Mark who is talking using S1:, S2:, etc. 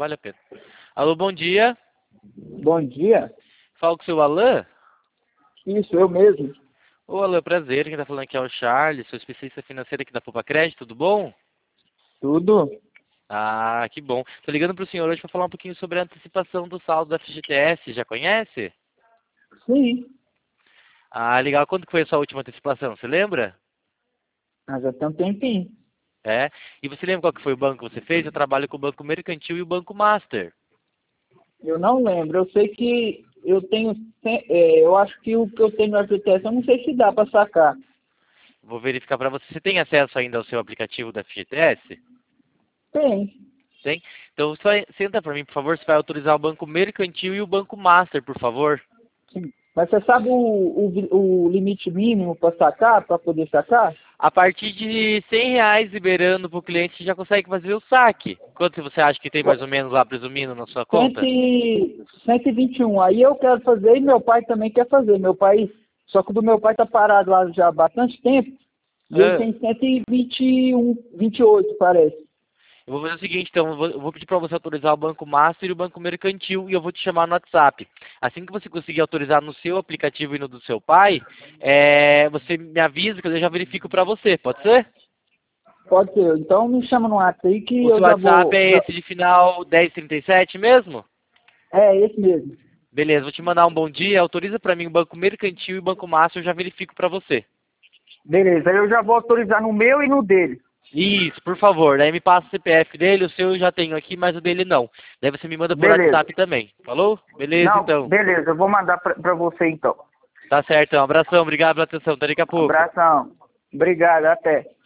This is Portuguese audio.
S1: vale a pena. Alô, bom dia.
S2: Bom dia.
S1: Fala com o seu Alan?
S2: Isso, eu mesmo.
S1: Ô, Alan, prazer. Quem tá falando aqui é o Charles, sou especialista financeiro aqui da Poupa Crédito, tudo bom?
S2: Tudo?
S1: Ah, que bom. Tô ligando pro senhor hoje para falar um pouquinho sobre a antecipação do saldo da FGTS, já conhece?
S2: Sim.
S1: Ah, legal. Quando que foi a sua última antecipação, você lembra?
S2: Ah, já tem um tempinho.
S1: É? E você lembra qual que foi o banco que você fez? Eu trabalho com o Banco Mercantil e o Banco Master.
S2: Eu não lembro. Eu sei que eu tenho. Eu acho que o que eu tenho no FGTS, eu não sei se dá para sacar.
S1: Vou verificar para você. Você tem acesso ainda ao seu aplicativo da FGTS?
S2: Tem.
S1: Tem? Então, senta para mim, por favor. Você vai autorizar o Banco Mercantil e o Banco Master, por favor.
S2: Sim. Mas você sabe o limite mínimo para sacar, para poder sacar?
S1: A partir de R$ 100 liberando para o cliente, você já consegue fazer o saque. Quanto você acha que tem mais ou menos lá, presumindo, na sua conta?
S2: 121. Aí eu quero fazer e meu pai também quer fazer. Meu pai, só que o do meu pai tá parado lá já há bastante tempo. E ele
S1: Ah,
S2: tem 121, 28, parece.
S1: eu vou fazer o seguinte, então, eu vou pedir para você autorizar o Banco Master e o Banco Mercantil e eu vou te chamar no WhatsApp. Assim que você conseguir autorizar no seu aplicativo e no do seu pai, você me avisa que eu já verifico para você, pode ser?
S2: Pode ser. Então me chama no WhatsApp aí que
S1: O seu
S2: eu já
S1: WhatsApp
S2: vou.
S1: é esse de final 1037 mesmo?
S2: É esse mesmo.
S1: Beleza, vou te mandar um bom dia, autoriza para mim o Banco Mercantil e o Banco Master, eu já verifico para você.
S2: Beleza, aí eu já vou autorizar no meu e no dele.
S1: Isso, por favor. Daí me passa o CPF dele, o seu eu já tenho aqui, mas o dele não. Daí você me manda por
S2: Beleza.
S1: WhatsApp também. Falou? Beleza,
S2: Não,
S1: então.
S2: beleza, eu vou mandar pra você então.
S1: Tá certo, então. Abração, obrigado pela atenção. Até daqui a pouco.
S2: Abração. Obrigado, até.